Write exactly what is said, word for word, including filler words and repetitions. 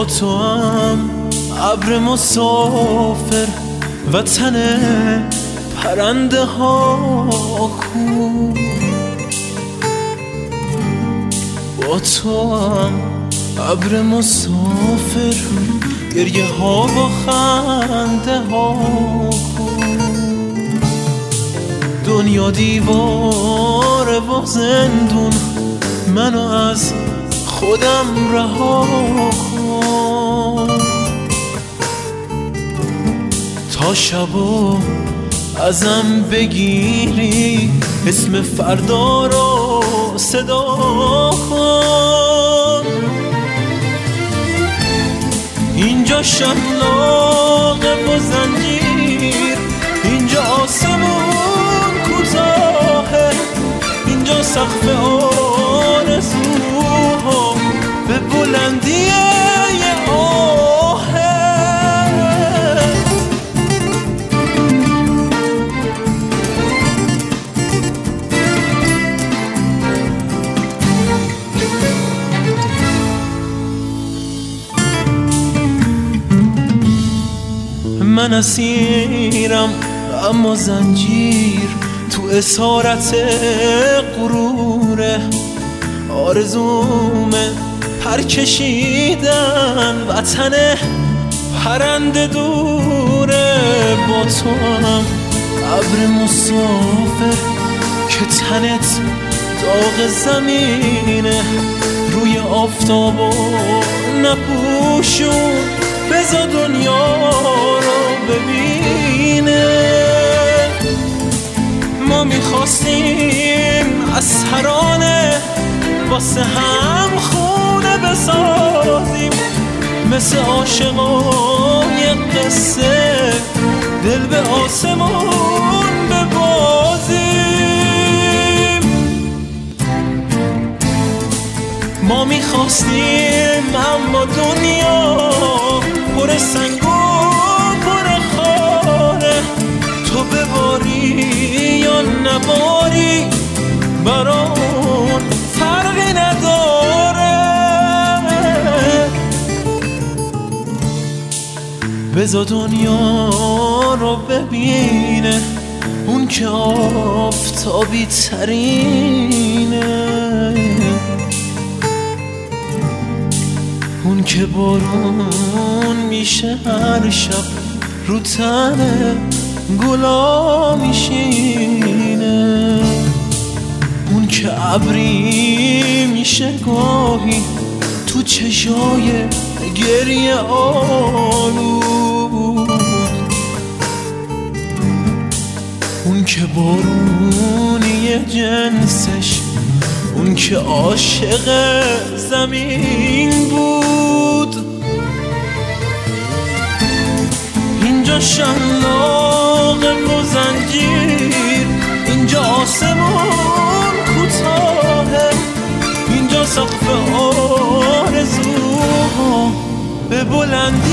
با تو هم ابر مسافر وطن پرنده ها کو، با تو هم ابر مسافر گریه ها با خنده ها کو. دنیا دیواره و زندون، منو از خودم رها کن تا شبو ازم بگیری، اسم فردا رو صدا کن. اینجا شلاقه و زنجیر، اینجا آسمون کوتاهه، اینجا سقف آرزوها به بلندی یه آهه. من اسیرم اما زنجیر تو اسارت غروره، آرزومه پر کشیدن وطن پرنده دوره. با تو هم ابر مسافر که تنت داغ زمینه، روی آفتاب و نپوشون بذار دنیا رو ببینه. ما میخواستیم از ترانه واسه هم خونه بسازیم، مثل عاشقای قصه دل به آسمون ببازیم. ما میخواستیم اما دنیا پر سنگ و پر خاره، تو بباری یا نباری برامون فرقی نداره. بذار دنیا رو ببینه، اون که آفتابی ترینه، اون که بارون میشه هر شب رو تن گلا میشینه، اون که ابری میشه گاهی تو چشای گریه آلود، اون که بارونی جنسش، اون که عاشق زمین بود. اینجا شلاق و زنجیر، اینجا آسمون کوتاهه، اینجا سقف آرزوها به بلندی